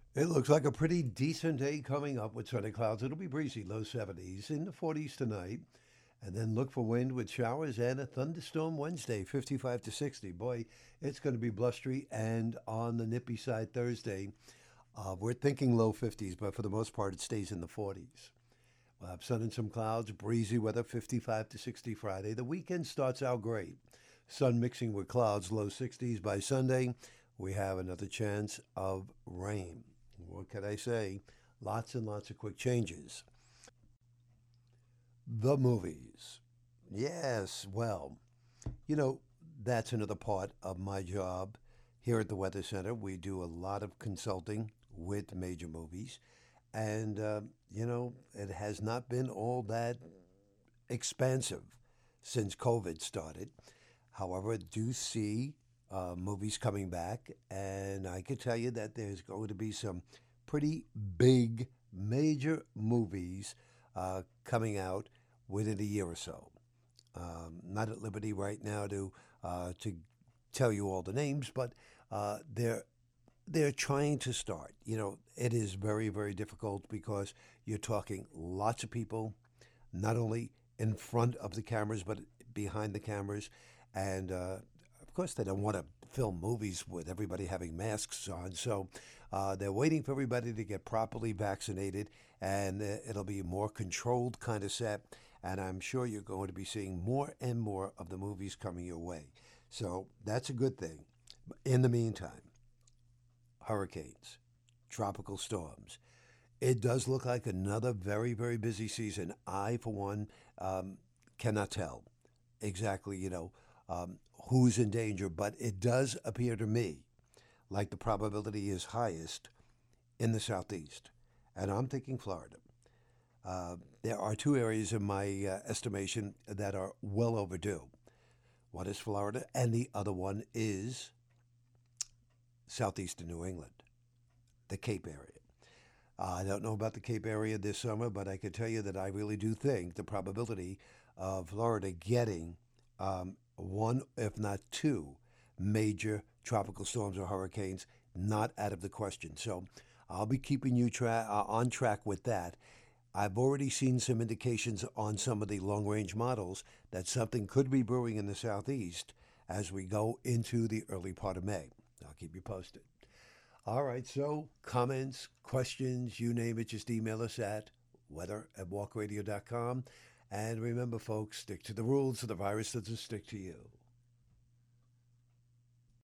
It looks like a pretty decent day coming up with sunny clouds. It'll be breezy, low 70s, in the 40s tonight. And then look for wind with showers and a thunderstorm Wednesday, 55 to 60. Boy, it's going to be blustery and on the nippy side Thursday. We're thinking low 50s, but for the most part, it stays in the 40s. We'll have sun and some clouds, breezy weather, 55 to 60 Friday. The weekend starts out great. Sun mixing with clouds, low 60s. By Sunday, we have another chance of rain. What can I say? Lots and lots of quick changes. The movies. Yes, well, you know, that's another part of my job here at the Weather Center. We do a lot of consulting with major movies. And, it has not been all that expansive since COVID started. However, I do see movies coming back, and I can tell you that there's going to be some pretty big, major movies coming out within a year or so. Not at liberty right now to tell you all the names, but they're trying to start. It is very, very difficult because you're talking lots of people, not only in front of the cameras, but behind the cameras. And of course, they don't want to film movies with everybody having masks on. So they're waiting for everybody to get properly vaccinated, and it'll be a more controlled kind of set. And I'm sure you're going to be seeing more and more of the movies coming your way. So that's a good thing. In the meantime, hurricanes, tropical storms. It does look like another very, very busy season. I, for one, cannot tell exactly, who's in danger, but it does appear to me like the probability is highest in the southeast. And I'm thinking Florida. There are two areas in my estimation that are well overdue. One is Florida, and the other one is southeastern New England, the Cape area. I don't know about the Cape area this summer, but I can tell you that I really do think the probability of Florida getting one, if not two, major tropical storms or hurricanes not out of the question. So I'll be keeping you on track with that. I've already seen some indications on some of the long range models that something could be brewing in the southeast as we go into the early part of May. I'll keep you posted. All right, so comments, questions, you name it, just email us at weather@walkradio.com. And remember, folks, stick to the rules so the virus doesn't stick to you.